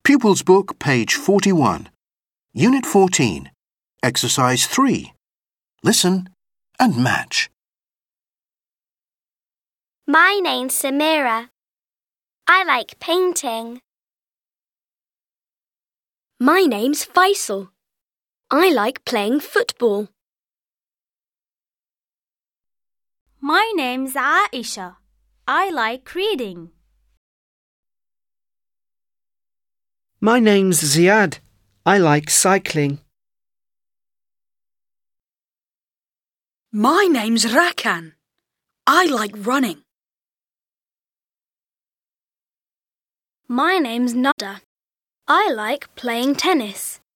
Pupils Book, page 41. Unit 14. Exercise 3. Listen and match. My name's Samira. I like painting. My name's Faisal. I like playing football. My name's Aisha. I like reading. My name's Ziad. I like cycling. My name's Rakan. I like running. My name's Nada. I like playing tennis.